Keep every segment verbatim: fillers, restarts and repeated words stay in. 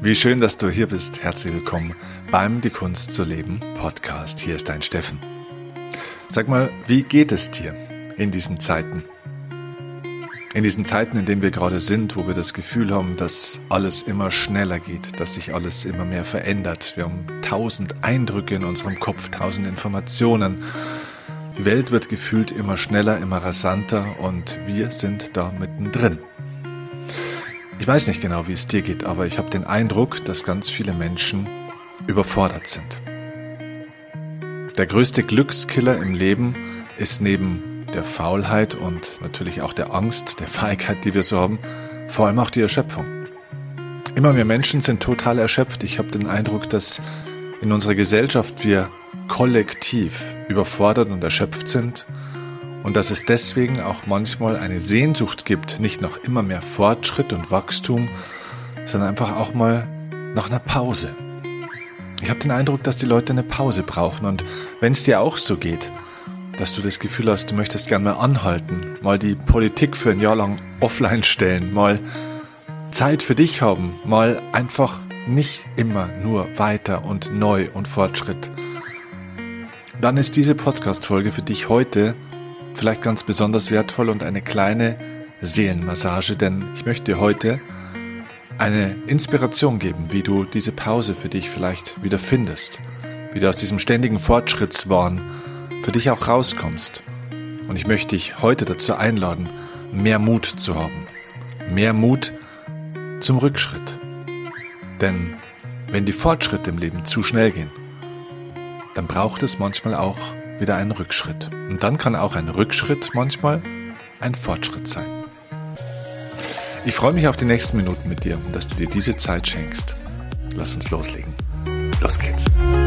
Wie schön, dass du hier bist. Herzlich willkommen beim Die Kunst zu leben Podcast. Hier ist dein Steffen. Sag mal, wie geht es dir in diesen Zeiten? In diesen Zeiten, in denen wir gerade sind, wo wir das Gefühl haben, dass alles immer schneller geht, dass sich alles immer mehr verändert. Wir haben tausend Eindrücke in unserem Kopf, tausend Informationen. Die Welt wird gefühlt immer schneller, immer rasanter und wir sind da mittendrin. Ich weiß nicht genau, wie es dir geht, aber ich habe den Eindruck, dass ganz viele Menschen überfordert sind. Der größte Glückskiller im Leben ist neben der Faulheit und natürlich auch der Angst, der Feigheit, die wir so haben, vor allem auch die Erschöpfung. Immer mehr Menschen sind total erschöpft. Ich habe den Eindruck, dass in unserer Gesellschaft wir kollektiv überfordert und erschöpft sind und dass es deswegen auch manchmal eine Sehnsucht gibt, nicht nach immer mehr Fortschritt und Wachstum, sondern einfach auch mal nach einer Pause. Ich habe den Eindruck, dass die Leute eine Pause brauchen und wenn es dir auch so geht, dass du das Gefühl hast, du möchtest gerne mal anhalten, mal die Politik für ein Jahr lang offline stellen, mal Zeit für dich haben, mal einfach nicht immer nur weiter und neu und Fortschritt, dann ist diese Podcast-Folge für dich heute vielleicht ganz besonders wertvoll und eine kleine Seelenmassage, denn ich möchte dir heute eine Inspiration geben, wie du diese Pause für dich vielleicht wieder findest, wie du aus diesem ständigen Fortschrittswahn für dich auch rauskommst. Und ich möchte dich heute dazu einladen, mehr Mut zu haben, mehr Mut zum Rückschritt. Denn wenn die Fortschritte im Leben zu schnell gehen, dann braucht es manchmal auch wieder einen Rückschritt. Und dann kann auch ein Rückschritt manchmal ein Fortschritt sein. Ich freue mich auf die nächsten Minuten mit dir, dass du dir diese Zeit schenkst. Lass uns loslegen. Los geht's.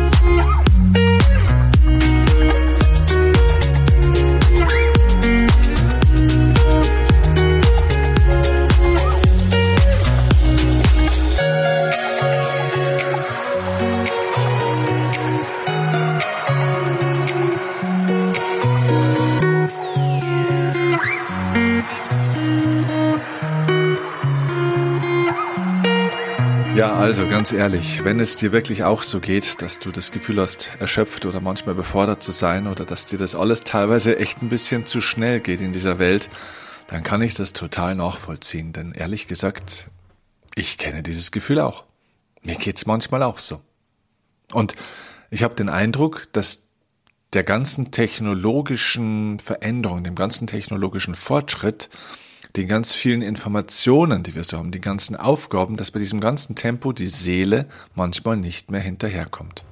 Ja, also ganz ehrlich, wenn es dir wirklich auch so geht, dass du das Gefühl hast, erschöpft oder manchmal überfordert zu sein oder dass dir das alles teilweise echt ein bisschen zu schnell geht in dieser Welt, dann kann ich das total nachvollziehen. Denn ehrlich gesagt, ich kenne dieses Gefühl auch. Mir geht's manchmal auch so. Und ich habe den Eindruck, dass der ganzen technologischen Veränderung, dem ganzen technologischen Fortschritt, den ganz vielen Informationen, die wir so haben, die ganzen Aufgaben, dass bei diesem ganzen Tempo die Seele manchmal nicht mehr hinterherkommt.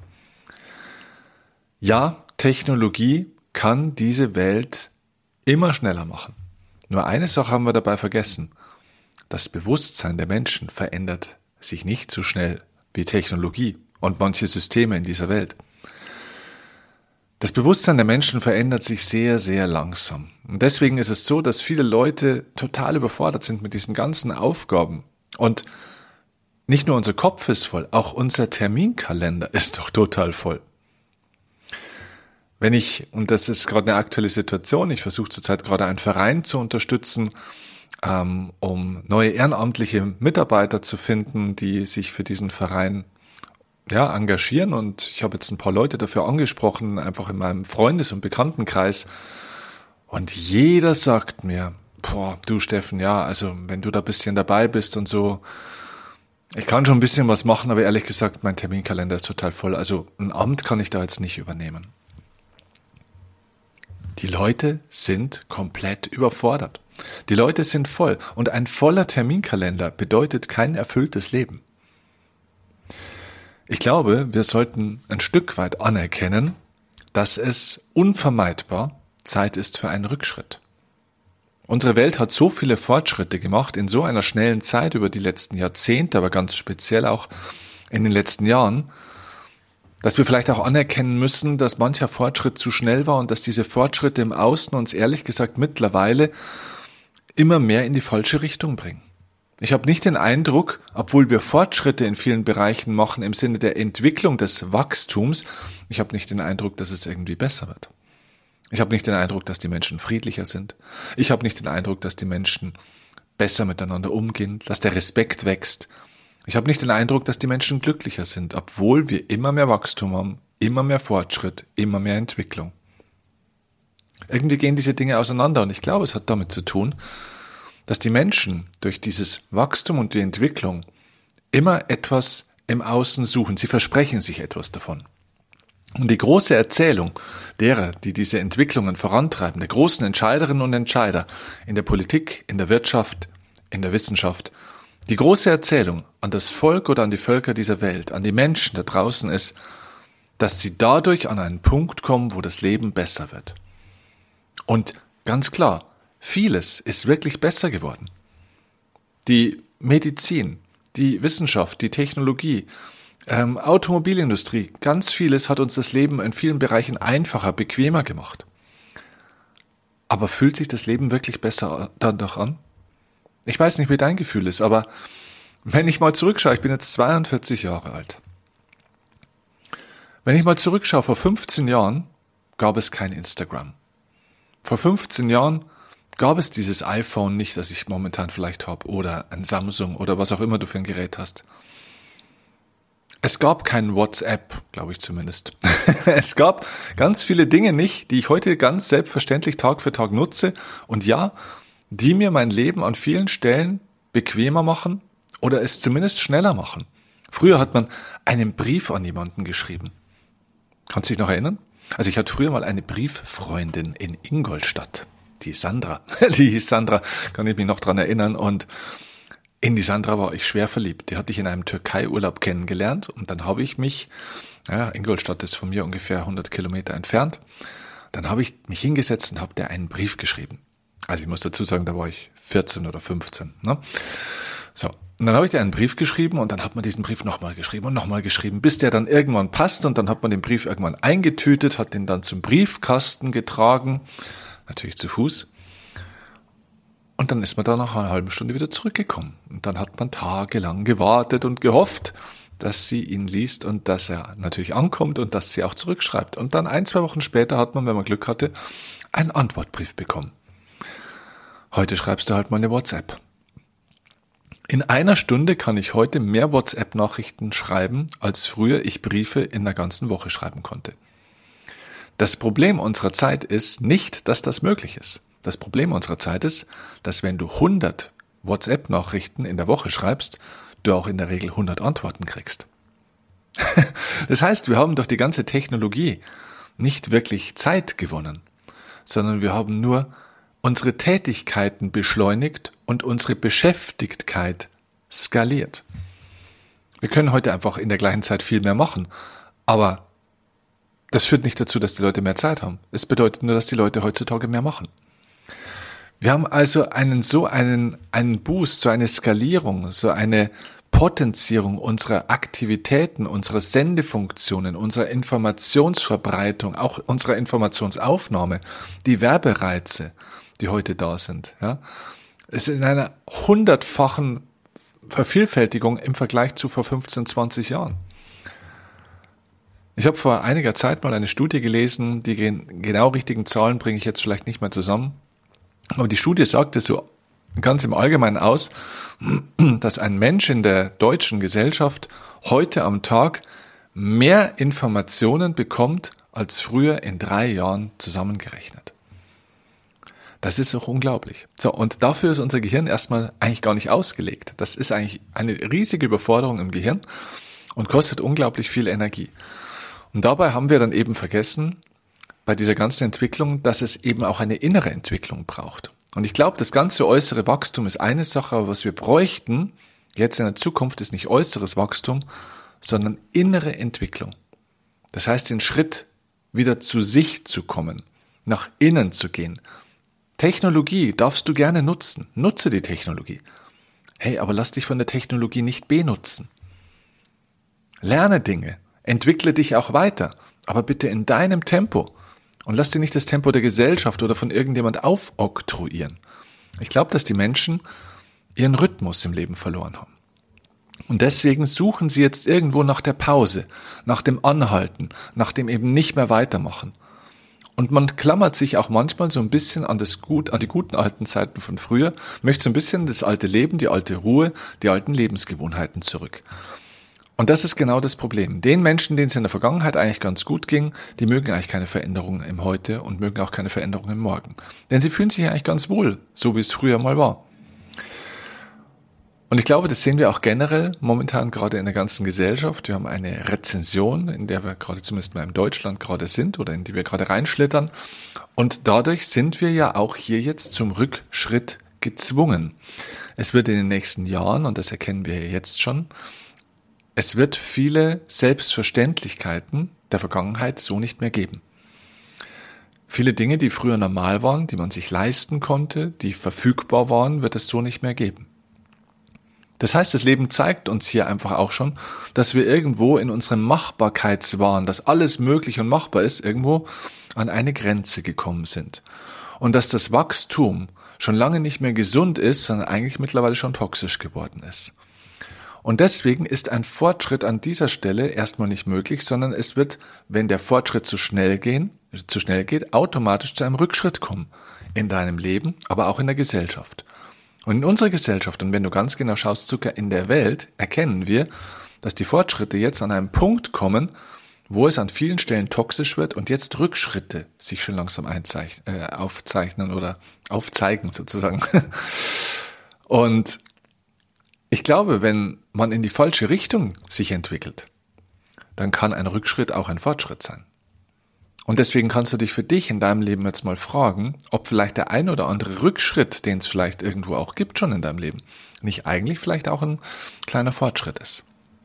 Ja, Technologie kann diese Welt immer schneller machen. Nur eine Sache haben wir dabei vergessen. Das Bewusstsein der Menschen verändert sich nicht so schnell wie Technologie und manche Systeme in dieser Welt. Das Bewusstsein der Menschen verändert sich sehr, sehr langsam. Und deswegen ist es so, dass viele Leute total überfordert sind mit diesen ganzen Aufgaben. Und nicht nur unser Kopf ist voll, auch unser Terminkalender ist doch total voll. Wenn ich, und das ist gerade eine aktuelle Situation, ich versuche zurzeit gerade einen Verein zu unterstützen, ähm, um neue ehrenamtliche Mitarbeiter zu finden, die sich für diesen Verein ja, engagieren, und ich habe jetzt ein paar Leute dafür angesprochen, einfach in meinem Freundes- und Bekanntenkreis, und jeder sagt mir, boah, du Steffen, ja, also wenn du da ein bisschen dabei bist und so, ich kann schon ein bisschen was machen, aber ehrlich gesagt, mein Terminkalender ist total voll, also ein Amt kann ich da jetzt nicht übernehmen. Die Leute sind komplett überfordert. Die Leute sind voll, und ein voller Terminkalender bedeutet kein erfülltes Leben. Ich glaube, wir sollten ein Stück weit anerkennen, dass es unvermeidbar Zeit ist für einen Rückschritt. Unsere Welt hat so viele Fortschritte gemacht in so einer schnellen Zeit über die letzten Jahrzehnte, aber ganz speziell auch in den letzten Jahren, dass wir vielleicht auch anerkennen müssen, dass mancher Fortschritt zu schnell war und dass diese Fortschritte im Außen uns ehrlich gesagt mittlerweile immer mehr in die falsche Richtung bringen. Ich habe nicht den Eindruck, obwohl wir Fortschritte in vielen Bereichen machen im Sinne der Entwicklung des Wachstums, ich habe nicht den Eindruck, dass es irgendwie besser wird. Ich habe nicht den Eindruck, dass die Menschen friedlicher sind. Ich habe nicht den Eindruck, dass die Menschen besser miteinander umgehen, dass der Respekt wächst, Ich habe nicht den Eindruck, dass die Menschen glücklicher sind, obwohl wir immer mehr Wachstum haben, immer mehr Fortschritt, immer mehr Entwicklung. Irgendwie gehen diese Dinge auseinander und ich glaube, es hat damit zu tun, dass die Menschen durch dieses Wachstum und die Entwicklung immer etwas im Außen suchen. Sie versprechen sich etwas davon. Und die große Erzählung derer, die diese Entwicklungen vorantreiben, der großen Entscheiderinnen und Entscheider in der Politik, in der Wirtschaft, in der Wissenschaft, die große Erzählung an das Volk oder an die Völker dieser Welt, an die Menschen da draußen ist, dass sie dadurch an einen Punkt kommen, wo das Leben besser wird. Und ganz klar, vieles ist wirklich besser geworden. Die Medizin, die Wissenschaft, die Technologie, ähm, Automobilindustrie, ganz vieles hat uns das Leben in vielen Bereichen einfacher, bequemer gemacht. Aber fühlt sich das Leben wirklich besser dadurch an? Ich weiß nicht, wie dein Gefühl ist, aber wenn ich mal zurückschaue, ich bin jetzt zweiundvierzig Jahre alt. Wenn ich mal zurückschaue, vor fünfzehn Jahren gab es kein Instagram. Vor fünfzehn Jahren gab es dieses iPhone nicht, das ich momentan vielleicht habe, oder ein Samsung oder was auch immer du für ein Gerät hast. Es gab kein WhatsApp, glaube ich zumindest. Es gab ganz viele Dinge nicht, die ich heute ganz selbstverständlich Tag für Tag nutze und ja, die mir mein Leben an vielen Stellen bequemer machen oder es zumindest schneller machen. Früher hat man einen Brief an jemanden geschrieben. Kannst du dich noch erinnern? Also ich hatte früher mal eine Brieffreundin in Ingolstadt, die Sandra. Die hieß Sandra, kann ich mich noch dran erinnern. Und in die Sandra war ich schwer verliebt. Die hatte ich in einem Türkei-Urlaub kennengelernt und dann habe ich mich, ja, Ingolstadt ist von mir ungefähr hundert Kilometer entfernt, dann habe ich mich hingesetzt und habe der einen Brief geschrieben. Also ich muss dazu sagen, da war ich vierzehn oder fünfzehn. Ne? So, und dann habe ich dir einen Brief geschrieben und dann hat man diesen Brief nochmal geschrieben und nochmal geschrieben, bis der dann irgendwann passt und dann hat man den Brief irgendwann eingetütet, hat den dann zum Briefkasten getragen, natürlich zu Fuß. Und dann ist man da nach einer halben Stunde wieder zurückgekommen. Und dann hat man tagelang gewartet und gehofft, dass sie ihn liest und dass er natürlich ankommt und dass sie auch zurückschreibt. Und dann ein, zwei Wochen später hat man, wenn man Glück hatte, einen Antwortbrief bekommen. Heute schreibst du halt mal eine WhatsApp. In einer Stunde kann ich heute mehr WhatsApp-Nachrichten schreiben, als früher ich Briefe in der ganzen Woche schreiben konnte. Das Problem unserer Zeit ist nicht, dass das möglich ist. Das Problem unserer Zeit ist, dass wenn du hundert WhatsApp-Nachrichten in der Woche schreibst, du auch in der Regel hundert Antworten kriegst. Das heißt, wir haben durch die ganze Technologie nicht wirklich Zeit gewonnen, sondern wir haben nur unsere Tätigkeiten beschleunigt und unsere Beschäftigtheit skaliert. Wir können heute einfach in der gleichen Zeit viel mehr machen, aber das führt nicht dazu, dass die Leute mehr Zeit haben. Es bedeutet nur, dass die Leute heutzutage mehr machen. Wir haben also einen so einen einen Boost, so eine Skalierung, so eine Potenzierung unserer Aktivitäten, unserer Sendefunktionen, unserer Informationsverbreitung, auch unserer Informationsaufnahme, die Werbereize, die heute da sind. Ja, es ist in einer hundertfachen Vervielfältigung im Vergleich zu vor fünfzehn, zwanzig Jahren. Ich habe vor einiger Zeit mal eine Studie gelesen, die genau richtigen Zahlen bringe ich jetzt vielleicht nicht mehr zusammen, aber die Studie sagte so ganz im Allgemeinen aus, dass ein Mensch in der deutschen Gesellschaft heute am Tag mehr Informationen bekommt als früher in drei Jahren zusammengerechnet. Das ist doch unglaublich. So, und dafür ist unser Gehirn erstmal eigentlich gar nicht ausgelegt. Das ist eigentlich eine riesige Überforderung im Gehirn und kostet unglaublich viel Energie. Und dabei haben wir dann eben vergessen, bei dieser ganzen Entwicklung, dass es eben auch eine innere Entwicklung braucht. Und ich glaube, das ganze äußere Wachstum ist eine Sache, aber was wir bräuchten jetzt in der Zukunft ist nicht äußeres Wachstum, sondern innere Entwicklung. Das heißt, den Schritt wieder zu sich zu kommen, nach innen zu gehen. Technologie darfst du gerne nutzen. Nutze die Technologie. Hey, aber lass dich von der Technologie nicht benutzen. Lerne Dinge. Entwickle dich auch weiter. Aber bitte in deinem Tempo. Und lass dir nicht das Tempo der Gesellschaft oder von irgendjemand aufoktroyieren. Ich glaube, dass die Menschen ihren Rhythmus im Leben verloren haben. Und deswegen suchen sie jetzt irgendwo nach der Pause, nach dem Anhalten, nach dem eben nicht mehr weitermachen. Und man klammert sich auch manchmal so ein bisschen an das gut, an die guten alten Zeiten von früher, möchte so ein bisschen das alte Leben, die alte Ruhe, die alten Lebensgewohnheiten zurück. Und das ist genau das Problem. Den Menschen, denen es in der Vergangenheit eigentlich ganz gut ging, die mögen eigentlich keine Veränderungen im Heute und mögen auch keine Veränderungen im Morgen. Denn sie fühlen sich eigentlich ganz wohl, so wie es früher mal war. Und ich glaube, das sehen wir auch generell momentan gerade in der ganzen Gesellschaft. Wir haben eine Rezession, in der wir gerade zumindest mal in Deutschland gerade sind oder in die wir gerade reinschlittern. Und dadurch sind wir ja auch hier jetzt zum Rückschritt gezwungen. Es wird in den nächsten Jahren, und das erkennen wir jetzt schon, es wird viele Selbstverständlichkeiten der Vergangenheit so nicht mehr geben. Viele Dinge, die früher normal waren, die man sich leisten konnte, die verfügbar waren, wird es so nicht mehr geben. Das heißt, das Leben zeigt uns hier einfach auch schon, dass wir irgendwo in unserem Machbarkeitswahn, dass alles möglich und machbar ist, irgendwo an eine Grenze gekommen sind. Und dass das Wachstum schon lange nicht mehr gesund ist, sondern eigentlich mittlerweile schon toxisch geworden ist. Und deswegen ist ein Fortschritt an dieser Stelle erstmal nicht möglich, sondern es wird, wenn der Fortschritt zu schnell gehen, zu schnell geht, automatisch zu einem Rückschritt kommen. In deinem Leben, aber auch in der Gesellschaft. Und in unserer Gesellschaft, und wenn du ganz genau schaust, sogar in der Welt, erkennen wir, dass die Fortschritte jetzt an einem Punkt kommen, wo es an vielen Stellen toxisch wird und jetzt Rückschritte sich schon langsam einzeichnen, äh, aufzeichnen oder aufzeigen sozusagen. Und ich glaube, wenn man in die falsche Richtung sich entwickelt, dann kann ein Rückschritt auch ein Fortschritt sein. Und deswegen kannst du dich für dich in deinem Leben jetzt mal fragen, ob vielleicht der ein oder andere Rückschritt, den es vielleicht irgendwo auch gibt schon in deinem Leben, nicht eigentlich vielleicht auch ein kleiner Fortschritt ist.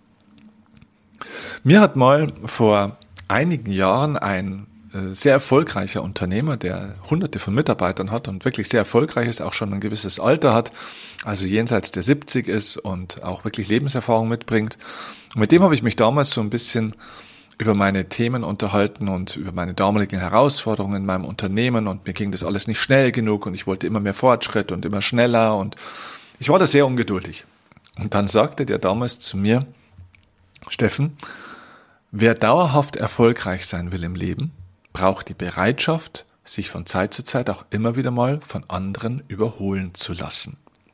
Mir hat mal vor einigen Jahren ein äh, sehr erfolgreicher Unternehmer, der hunderte von Mitarbeitern hat und wirklich sehr erfolgreich ist, auch schon ein gewisses Alter hat, also jenseits der siebzig ist und auch wirklich Lebenserfahrung mitbringt. Und mit dem habe ich mich damals so ein bisschen über meine Themen unterhalten und über meine damaligen Herausforderungen in meinem Unternehmen, und mir ging das alles nicht schnell genug und ich wollte immer mehr Fortschritt und immer schneller und ich war da sehr ungeduldig. Und dann sagte der damals zu mir: Steffen, wer dauerhaft erfolgreich sein will im Leben, braucht die Bereitschaft, sich von Zeit zu Zeit auch immer wieder mal von anderen überholen zu lassen.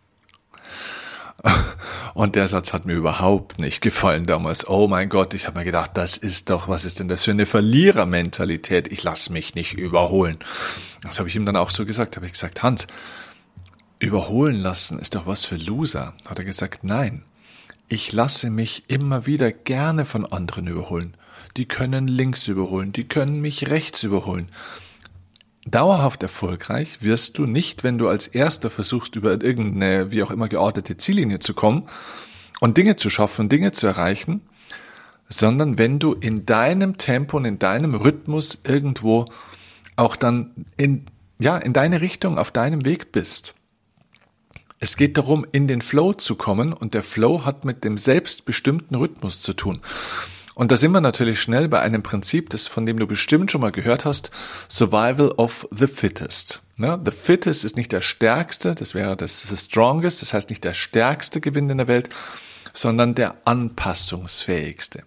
Und der Satz hat mir überhaupt nicht gefallen damals. Oh mein Gott, ich habe mir gedacht, das ist doch, was ist denn das für eine Verlierermentalität? Ich lasse mich nicht überholen. Das habe ich ihm dann auch so gesagt. Habe ich gesagt: Hans, überholen lassen ist doch was für Loser. Hat er gesagt: Nein, ich lasse mich immer wieder gerne von anderen überholen. Die können links überholen, die können mich rechts überholen. Dauerhaft erfolgreich wirst du nicht, wenn du als Erster versuchst, über irgendeine, wie auch immer geartete Ziellinie zu kommen und Dinge zu schaffen, Dinge zu erreichen, sondern wenn du in deinem Tempo und in deinem Rhythmus irgendwo auch dann in, ja, in deine Richtung, auf deinem Weg bist. Es geht darum, in den Flow zu kommen, und der Flow hat mit dem selbstbestimmten Rhythmus zu tun. Und da sind wir natürlich schnell bei einem Prinzip, das von dem du bestimmt schon mal gehört hast: Survival of the Fittest. Ne? The Fittest ist nicht der Stärkste, das wäre das, das Strongest, das heißt nicht der Stärkste gewinnt in der Welt, sondern der Anpassungsfähigste.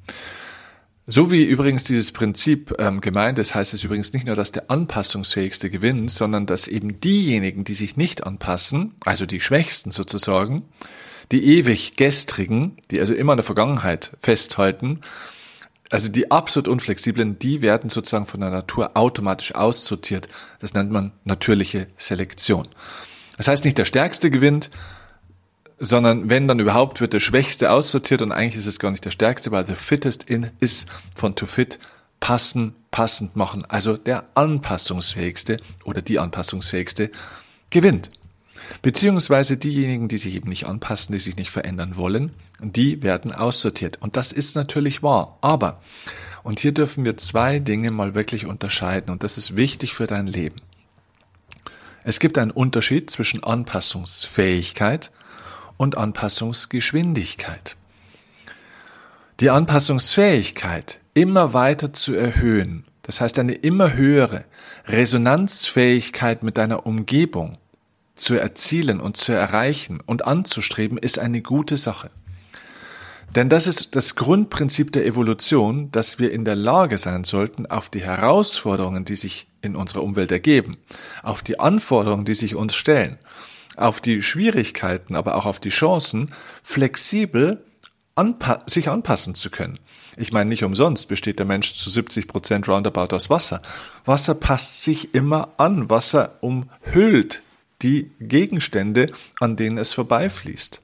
So wie übrigens dieses Prinzip ähm, gemeint ist, heißt es übrigens nicht nur, dass der Anpassungsfähigste gewinnt, sondern dass eben diejenigen, die sich nicht anpassen, also die Schwächsten sozusagen, die ewig Gestrigen, die also immer in der Vergangenheit festhalten, also die absolut Unflexiblen, die werden sozusagen von der Natur automatisch aussortiert. Das nennt man natürliche Selektion. Das heißt, nicht der Stärkste gewinnt, sondern wenn dann überhaupt, wird der Schwächste aussortiert, und eigentlich ist es gar nicht der Stärkste, weil the fittest in ist von to fit, passen, passend machen. Also der Anpassungsfähigste oder die Anpassungsfähigste gewinnt. Beziehungsweise diejenigen, die sich eben nicht anpassen, die sich nicht verändern wollen, die werden aussortiert. Und das ist natürlich wahr. Aber, und hier dürfen wir zwei Dinge mal wirklich unterscheiden, und das ist wichtig für dein Leben. Es gibt einen Unterschied zwischen Anpassungsfähigkeit und Anpassungsgeschwindigkeit. Die Anpassungsfähigkeit immer weiter zu erhöhen, das heißt eine immer höhere Resonanzfähigkeit mit deiner Umgebung zu erzielen und zu erreichen und anzustreben, ist eine gute Sache. Denn das ist das Grundprinzip der Evolution, dass wir in der Lage sein sollten, auf die Herausforderungen, die sich in unserer Umwelt ergeben, auf die Anforderungen, die sich uns stellen, auf die Schwierigkeiten, aber auch auf die Chancen, flexibel anpa- sich anpassen zu können. Ich meine, nicht umsonst besteht der Mensch zu siebzig Prozent roundabout aus Wasser. Wasser passt sich immer an. Wasser umhüllt die Gegenstände, an denen es vorbeifließt.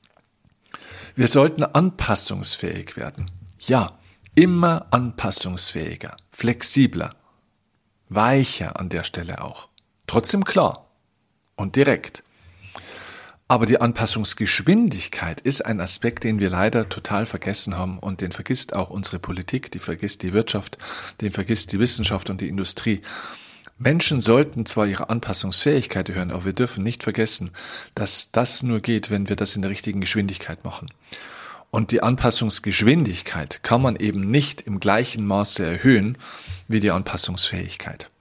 Wir sollten anpassungsfähig werden. Ja, immer anpassungsfähiger, flexibler, weicher an der Stelle auch. Trotzdem klar und direkt. Aber die Anpassungsgeschwindigkeit ist ein Aspekt, den wir leider total vergessen haben und den vergisst auch unsere Politik, die vergisst die Wirtschaft, den vergisst die Wissenschaft und die Industrie. Menschen sollten zwar ihre Anpassungsfähigkeit erhöhen, aber wir dürfen nicht vergessen, dass das nur geht, wenn wir das in der richtigen Geschwindigkeit machen. Und die Anpassungsgeschwindigkeit kann man eben nicht im gleichen Maße erhöhen wie die Anpassungsfähigkeit.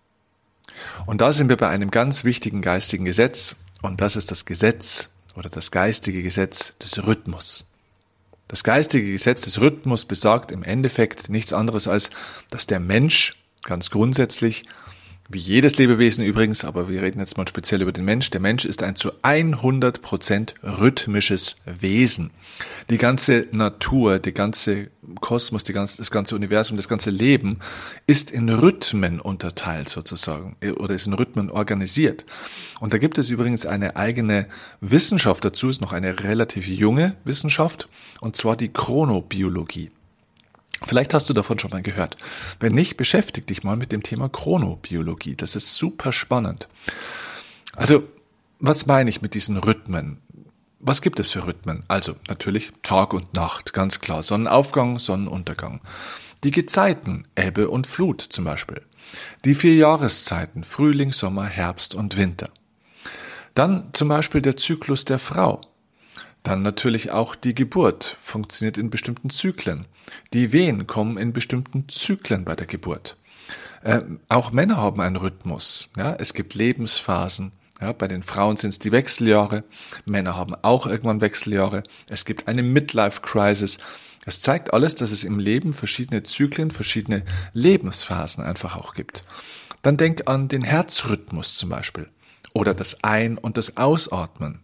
Und da sind wir bei einem ganz wichtigen geistigen Gesetz, und das ist das Gesetz oder das geistige Gesetz des Rhythmus. Das geistige Gesetz des Rhythmus besagt im Endeffekt nichts anderes als, dass der Mensch ganz grundsätzlich, wie jedes Lebewesen übrigens, aber wir reden jetzt mal speziell über den Mensch. Der Mensch ist ein zu hundert Prozent rhythmisches Wesen. Die ganze Natur, der ganze Kosmos, die ganze, das ganze Universum, das ganze Leben ist in Rhythmen unterteilt sozusagen oder ist in Rhythmen organisiert. Und da gibt es übrigens eine eigene Wissenschaft dazu, ist noch eine relativ junge Wissenschaft, und zwar die Chronobiologie. Vielleicht hast du davon schon mal gehört. Wenn nicht, beschäftige dich mal mit dem Thema Chronobiologie. Das ist super spannend. Also, was meine ich mit diesen Rhythmen? Was gibt es für Rhythmen? Also, natürlich Tag und Nacht, ganz klar. Sonnenaufgang, Sonnenuntergang. Die Gezeiten, Ebbe und Flut zum Beispiel. Die vier Jahreszeiten, Frühling, Sommer, Herbst und Winter. Dann zum Beispiel der Zyklus der Frau. Dann natürlich auch die Geburt, funktioniert in bestimmten Zyklen. Die Wehen kommen in bestimmten Zyklen bei der Geburt. Äh, auch Männer haben einen Rhythmus. Ja? Es gibt Lebensphasen. Ja? Bei den Frauen sind es die Wechseljahre. Männer haben auch irgendwann Wechseljahre. Es gibt eine Midlife-Crisis. Es zeigt alles, dass es im Leben verschiedene Zyklen, verschiedene Lebensphasen einfach auch gibt. Dann denk an den Herzrhythmus zum Beispiel. Oder das Ein- und das Ausatmen.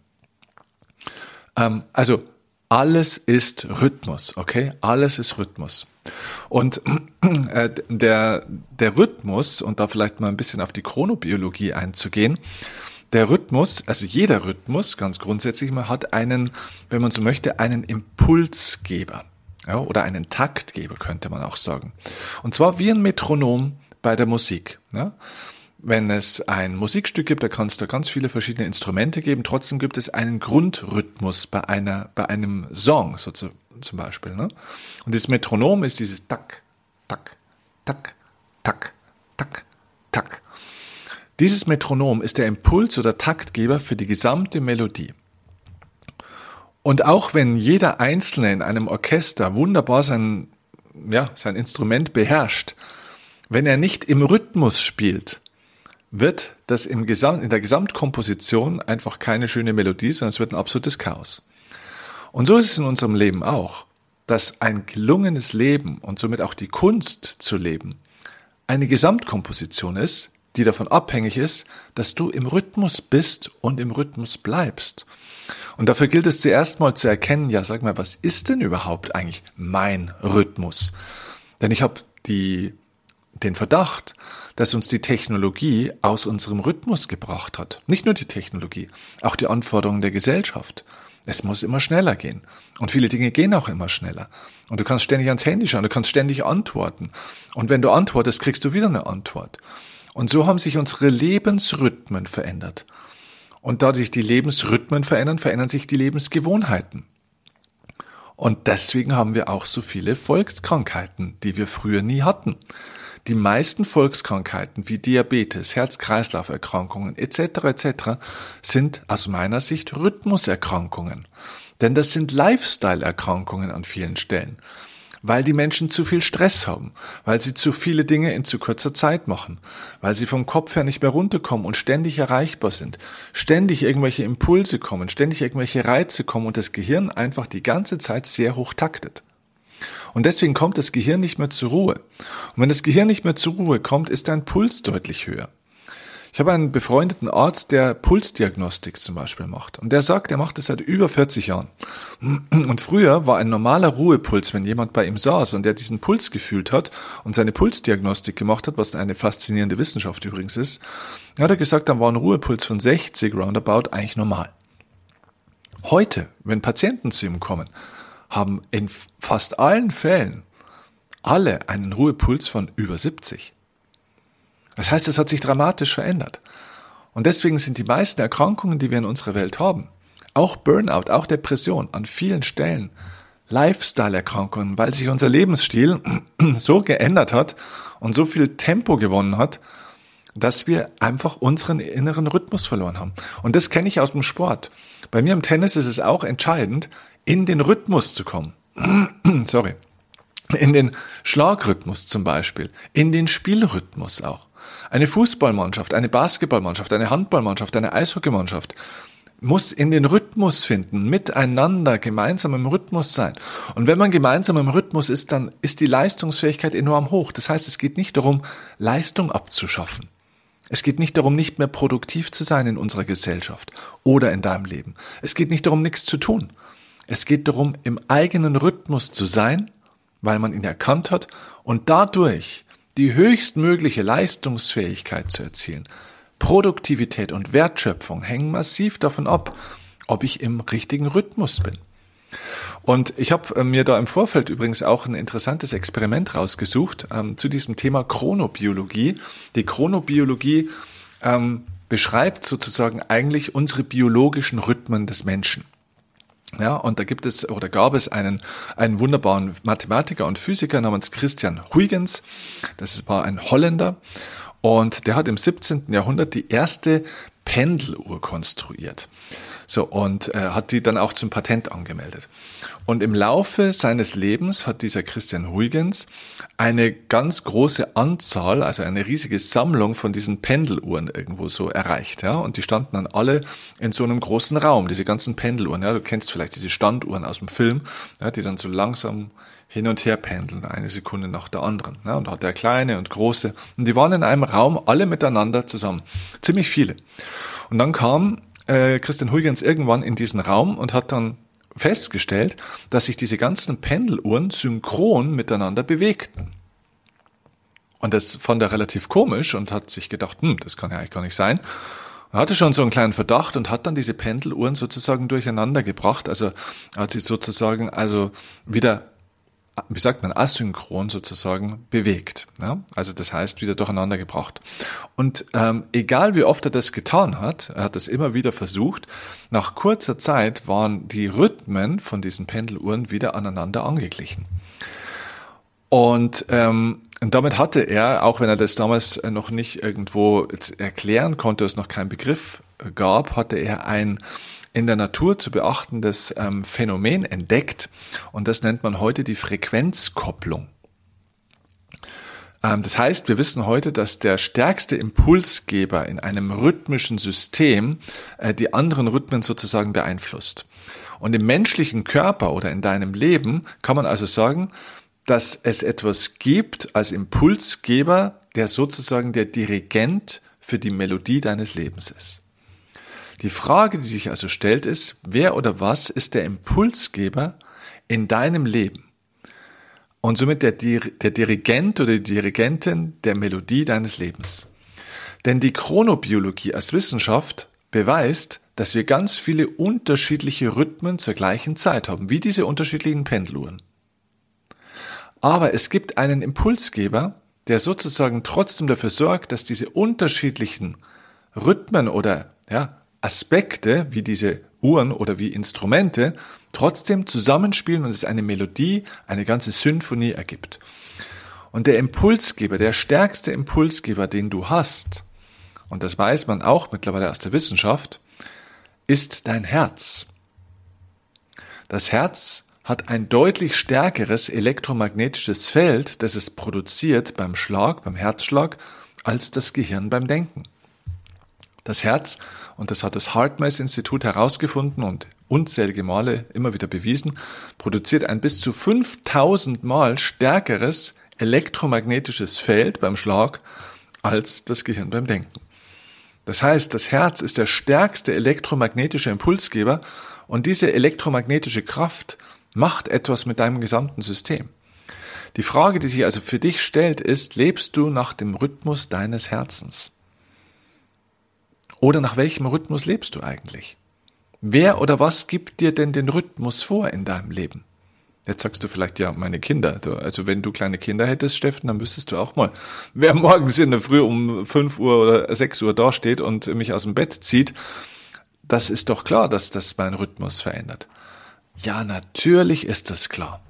Also alles ist Rhythmus, okay? Alles ist Rhythmus. Und äh, der, der Rhythmus, und da vielleicht mal ein bisschen auf die Chronobiologie einzugehen, der Rhythmus, also jeder Rhythmus ganz grundsätzlich mal hat einen, wenn man so möchte, einen Impulsgeber, ja, oder einen Taktgeber könnte man auch sagen. Und zwar wie ein Metronom bei der Musik, ja? Wenn es ein Musikstück gibt, da kann es da ganz viele verschiedene Instrumente geben. Trotzdem gibt es einen Grundrhythmus bei einer, bei einem Song, so zu, zum Beispiel. Ne? Und das Metronom ist dieses Tak, Tak, Tak, Tak, Tak, Tak. Dieses Metronom ist der Impuls oder Taktgeber für die gesamte Melodie. Und auch wenn jeder Einzelne in einem Orchester wunderbar sein, ja, sein Instrument beherrscht, wenn er nicht im Rhythmus spielt, wird das im Gesamt, in der Gesamtkomposition einfach keine schöne Melodie, sondern es wird ein absolutes Chaos. Und so ist es in unserem Leben auch, dass ein gelungenes Leben und somit auch die Kunst zu leben eine Gesamtkomposition ist, die davon abhängig ist, dass du im Rhythmus bist und im Rhythmus bleibst. Und dafür gilt es zuerst mal zu erkennen, ja, sag mal, was ist denn überhaupt eigentlich mein Rhythmus? Denn ich habe die den Verdacht, dass uns die Technologie aus unserem Rhythmus gebracht hat. Nicht nur die Technologie, auch die Anforderungen der Gesellschaft. Es muss immer schneller gehen. Und viele Dinge gehen auch immer schneller. Und du kannst ständig ans Handy schauen, du kannst ständig antworten. Und wenn du antwortest, kriegst du wieder eine Antwort. Und so haben sich unsere Lebensrhythmen verändert. Und da sich die Lebensrhythmen verändern, verändern sich die Lebensgewohnheiten. Und deswegen haben wir auch so viele Volkskrankheiten, die wir früher nie hatten. Die meisten Volkskrankheiten wie Diabetes, Herz-Kreislauf-Erkrankungen et cetera et cetera sind aus meiner Sicht Rhythmuserkrankungen. Denn das sind Lifestyle-Erkrankungen an vielen Stellen. weil die Menschen zu viel Stress haben, weil sie zu viele Dinge in zu kurzer Zeit machen, weil sie vom Kopf her nicht mehr runterkommen und ständig erreichbar sind, ständig irgendwelche Impulse kommen, ständig irgendwelche Reize kommen und das Gehirn einfach die ganze Zeit sehr hoch taktet. Und deswegen kommt das Gehirn nicht mehr zur Ruhe. Und wenn das Gehirn nicht mehr zur Ruhe kommt, ist dein Puls deutlich höher. Ich habe einen befreundeten Arzt, der Pulsdiagnostik zum Beispiel macht. Und der sagt, er macht das seit über vierzig Jahren. Und früher war ein normaler Ruhepuls, wenn jemand bei ihm saß und der diesen Puls gefühlt hat und seine Pulsdiagnostik gemacht hat, was eine faszinierende Wissenschaft übrigens ist, hat er gesagt, dann war ein Ruhepuls von sechzig roundabout eigentlich normal. Heute, wenn Patienten zu ihm kommen, haben in fast allen Fällen alle einen Ruhepuls von über siebzig. Das heißt, es hat sich dramatisch verändert. Und deswegen sind die meisten Erkrankungen, die wir in unserer Welt haben, auch Burnout, auch Depression, an vielen Stellen Lifestyle-Erkrankungen, weil sich unser Lebensstil so geändert hat und so viel Tempo gewonnen hat, dass wir einfach unseren inneren Rhythmus verloren haben. Und das kenne ich aus dem Sport. Bei mir im Tennis ist es auch entscheidend, in den Rhythmus zu kommen. Sorry. In den Schlagrhythmus zum Beispiel, in den Spielrhythmus auch. Eine Fußballmannschaft, eine Basketballmannschaft, eine Handballmannschaft, eine Eishockeymannschaft muss in den Rhythmus finden, miteinander gemeinsam im Rhythmus sein. Und wenn man gemeinsam im Rhythmus ist, dann ist die Leistungsfähigkeit enorm hoch. Das heißt, es geht nicht darum, Leistung abzuschaffen. Es geht nicht darum, nicht mehr produktiv zu sein in unserer Gesellschaft oder in deinem Leben. Es geht nicht darum, nichts zu tun. Es geht darum, im eigenen Rhythmus zu sein, weil man ihn erkannt hat und dadurch die höchstmögliche Leistungsfähigkeit zu erzielen. Produktivität und Wertschöpfung hängen massiv davon ab, ob ich im richtigen Rhythmus bin. Und ich habe mir da im Vorfeld übrigens auch ein interessantes Experiment rausgesucht ähm, zu diesem Thema Chronobiologie. Die Chronobiologie ähm, beschreibt sozusagen eigentlich unsere biologischen Rhythmen des Menschen. Ja, und da gibt es oder gab es einen einen wunderbaren Mathematiker und Physiker namens Christian Huygens. Das war ein Holländer und der hat im siebzehnten Jahrhundert die erste Pendeluhr konstruiert. So, und äh, hat die dann auch zum Patent angemeldet. Und im Laufe seines Lebens hat dieser Christian Huygens eine ganz große Anzahl, also eine riesige Sammlung von diesen Pendeluhren irgendwo so erreicht. Ja? Und die standen dann alle in so einem großen Raum, diese ganzen Pendeluhren. Ja? Du kennst vielleicht diese Standuhren aus dem Film, ja, die dann so langsam hin und her pendeln, eine Sekunde nach der anderen. Ja? Und da hat er kleine und große. Und die waren in einem Raum alle miteinander zusammen. Ziemlich viele. Und dann kam Christian Huygens irgendwann in diesen Raum und hat dann festgestellt, dass sich diese ganzen Pendeluhren synchron miteinander bewegten. Und das fand er relativ komisch und hat sich gedacht, hm, das kann ja eigentlich gar nicht sein. Er hatte schon so einen kleinen Verdacht und hat dann diese Pendeluhren sozusagen durcheinander gebracht, also hat sie sozusagen also wieder, wie sagt man, asynchron sozusagen bewegt. Ja? Also das heißt, wieder durcheinander gebracht. Und ähm, egal wie oft er das getan hat, er hat das immer wieder versucht, nach kurzer Zeit waren die Rhythmen von diesen Pendeluhren wieder aneinander angeglichen. Und, ähm, und damit hatte er, auch wenn er das damals noch nicht irgendwo erklären konnte, es noch keinen Begriff gab, hatte er ein in der Natur zu beachtendes ähm, Phänomen entdeckt und das nennt man heute die Frequenzkopplung. Ähm, das heißt, wir wissen heute, dass der stärkste Impulsgeber in einem rhythmischen System äh, die anderen Rhythmen sozusagen beeinflusst. Und im menschlichen Körper oder in deinem Leben kann man also sagen, dass es etwas gibt als Impulsgeber, der sozusagen der Dirigent für die Melodie deines Lebens ist. Die Frage, die sich also stellt, ist, wer oder was ist der Impulsgeber in deinem Leben? Und somit der, der Dirigent oder die Dirigentin der Melodie deines Lebens. Denn die Chronobiologie als Wissenschaft beweist, dass wir ganz viele unterschiedliche Rhythmen zur gleichen Zeit haben, wie diese unterschiedlichen Pendeluhren. Aber es gibt einen Impulsgeber, der sozusagen trotzdem dafür sorgt, dass diese unterschiedlichen Rhythmen oder ja, Aspekte wie diese Uhren oder wie Instrumente trotzdem zusammenspielen und es eine Melodie, eine ganze Symphonie ergibt. Und der Impulsgeber, der stärkste Impulsgeber, den du hast, und das weiß man auch mittlerweile aus der Wissenschaft, ist dein Herz. Das Herz hat ein deutlich stärkeres elektromagnetisches Feld, das es produziert beim Schlag, beim Herzschlag, als das Gehirn beim Denken. Das Herz, und das hat das HeartMath-Institut herausgefunden und unzählige Male immer wieder bewiesen, produziert ein bis zu fünftausend Mal stärkeres elektromagnetisches Feld beim Schlag als das Gehirn beim Denken. Das heißt, das Herz ist der stärkste elektromagnetische Impulsgeber und diese elektromagnetische Kraft macht etwas mit deinem gesamten System. Die Frage, die sich also für dich stellt, ist, lebst du nach dem Rhythmus deines Herzens? Oder nach welchem Rhythmus lebst du eigentlich? Wer oder was gibt dir denn den Rhythmus vor in deinem Leben? Jetzt sagst du vielleicht, ja, meine Kinder. Also wenn du kleine Kinder hättest, Steffen, dann wüsstest du auch mal, wer morgens in der Früh um fünf Uhr oder sechs Uhr dasteht und mich aus dem Bett zieht. Das ist doch klar, dass das meinen Rhythmus verändert. Ja, natürlich ist das klar.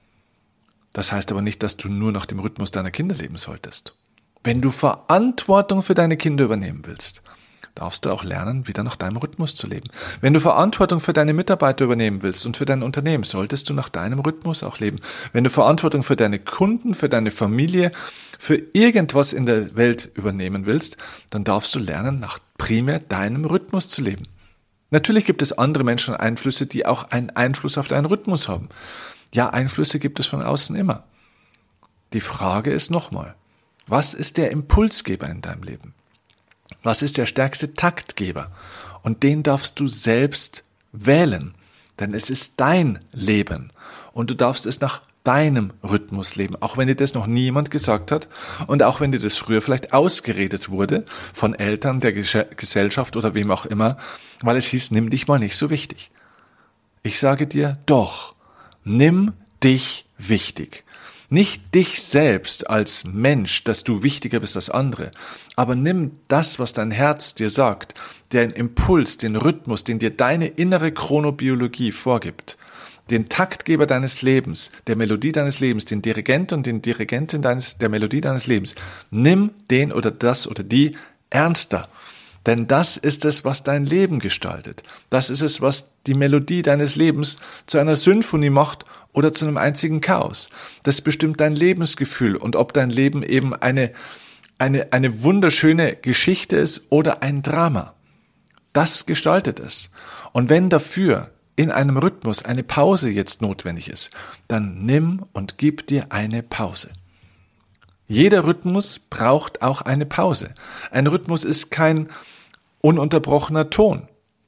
Das heißt aber nicht, dass du nur nach dem Rhythmus deiner Kinder leben solltest. Wenn du Verantwortung für deine Kinder übernehmen willst, darfst du auch lernen, wieder nach deinem Rhythmus zu leben. Wenn du Verantwortung für deine Mitarbeiter übernehmen willst und für dein Unternehmen, solltest du nach deinem Rhythmus auch leben. Wenn du Verantwortung für deine Kunden, für deine Familie, für irgendwas in der Welt übernehmen willst, dann darfst du lernen, nach primär deinem Rhythmus zu leben. Natürlich gibt es andere Menschen und Einflüsse, die auch einen Einfluss auf deinen Rhythmus haben. Ja, Einflüsse gibt es von außen immer. Die Frage ist nochmal, was ist der Impulsgeber in deinem Leben? Was ist der stärkste Taktgeber? Und den darfst du selbst wählen, denn es ist dein Leben und du darfst es nach deinem Rhythmus leben, auch wenn dir das noch niemand gesagt hat und auch wenn dir das früher vielleicht ausgeredet wurde von Eltern, der Gesellschaft oder wem auch immer, weil es hieß, nimm dich mal nicht so wichtig. Ich sage dir, doch, nimm dich wichtig. Nicht dich selbst als Mensch, dass du wichtiger bist als andere, aber nimm das, was dein Herz dir sagt, den Impuls, den Rhythmus, den dir deine innere Chronobiologie vorgibt, den Taktgeber deines Lebens, der Melodie deines Lebens, den Dirigent und den Dirigentin deines, der Melodie deines Lebens. Nimm den oder das oder die ernster. Denn das ist es, was dein Leben gestaltet. Das ist es, was die Melodie deines Lebens zu einer Symphonie macht oder zu einem einzigen Chaos. Das bestimmt dein Lebensgefühl und ob dein Leben eben eine, eine, eine wunderschöne Geschichte ist oder ein Drama. Das gestaltet es. Und wenn dafür in einem Rhythmus eine Pause jetzt notwendig ist, dann nimm und gib dir eine Pause. Jeder Rhythmus braucht auch eine Pause. Ein Rhythmus ist kein ununterbrochener Ton.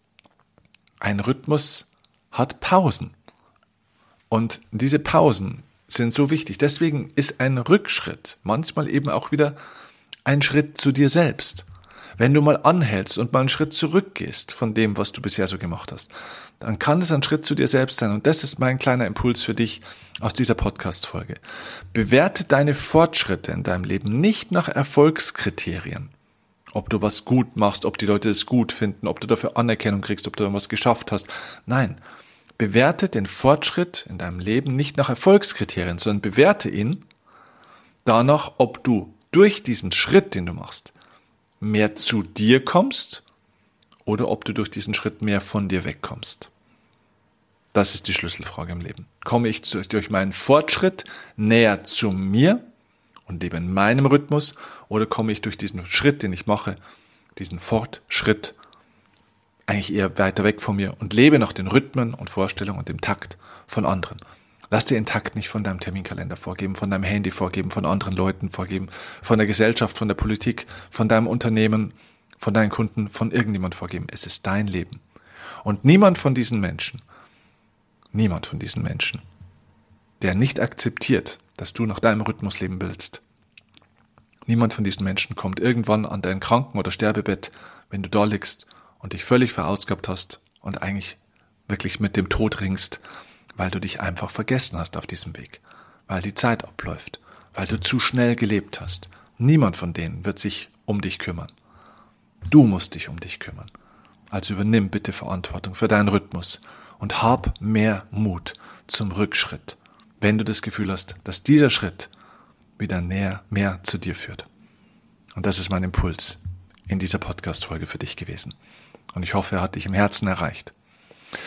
Ein Rhythmus hat Pausen. Und diese Pausen sind so wichtig. Deswegen ist ein Rückschritt manchmal eben auch wieder ein Schritt zu dir selbst. Wenn du mal anhältst und mal einen Schritt zurückgehst von dem, was du bisher so gemacht hast, dann kann es ein Schritt zu dir selbst sein. Und das ist mein kleiner Impuls für dich aus dieser Podcast-Folge. Bewerte deine Fortschritte in deinem Leben nicht nach Erfolgskriterien. Ob du was gut machst, ob die Leute es gut finden, ob du dafür Anerkennung kriegst, ob du was geschafft hast. Nein, bewerte den Fortschritt in deinem Leben nicht nach Erfolgskriterien, sondern bewerte ihn danach, ob du durch diesen Schritt, den du machst, mehr zu dir kommst oder ob du durch diesen Schritt mehr von dir wegkommst. Das ist die Schlüsselfrage im Leben. Komme ich durch meinen Fortschritt näher zu mir und lebe in meinem Rhythmus oder komme ich durch diesen Schritt, den ich mache, diesen Fortschritt eigentlich eher weiter weg von mir und lebe nach den Rhythmen und Vorstellungen und dem Takt von anderen. Lass dir den Takt nicht von deinem Terminkalender vorgeben, von deinem Handy vorgeben, von anderen Leuten vorgeben, von der Gesellschaft, von der Politik, von deinem Unternehmen, von deinen Kunden, von irgendjemand vorgeben. Es ist dein Leben. Und niemand von diesen Menschen, niemand von diesen Menschen, der nicht akzeptiert, dass du nach deinem Rhythmus leben willst, niemand von diesen Menschen kommt irgendwann an dein Kranken- oder Sterbebett, wenn du da liegst und dich völlig verausgabt hast und eigentlich wirklich mit dem Tod ringst, weil du dich einfach vergessen hast auf diesem Weg, weil die Zeit abläuft, weil du zu schnell gelebt hast. Niemand von denen wird sich um dich kümmern. Du musst dich um dich kümmern. Also übernimm bitte Verantwortung für deinen Rhythmus und hab mehr Mut zum Rückschritt, wenn du das Gefühl hast, dass dieser Schritt wieder näher, mehr zu dir führt. Und das ist mein Impuls in dieser Podcast-Folge für dich gewesen. Und ich hoffe, er hat dich im Herzen erreicht.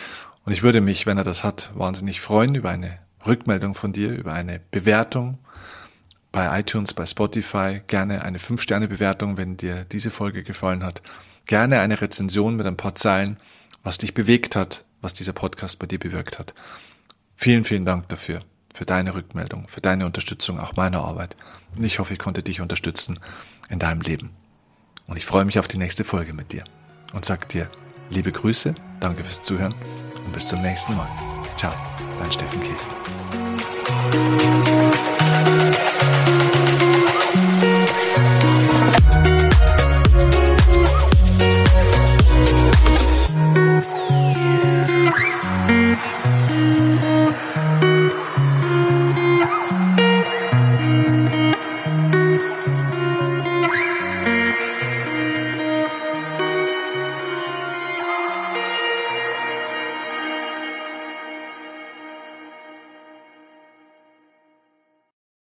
Und ich würde mich, wenn er das hat, wahnsinnig freuen über eine Rückmeldung von dir, über eine Bewertung bei iTunes, bei Spotify, gerne eine fünf Sterne Bewertung, wenn dir diese Folge gefallen hat. Gerne eine Rezension mit ein paar Zeilen, was dich bewegt hat, was dieser Podcast bei dir bewirkt hat. Vielen, vielen Dank dafür, für deine Rückmeldung, für deine Unterstützung auch meiner Arbeit. Und ich hoffe, ich konnte dich unterstützen in deinem Leben. Und ich freue mich auf die nächste Folge mit dir und sage dir liebe Grüße, danke fürs Zuhören und bis zum nächsten Mal. Ciao, dein Steffen Käfer.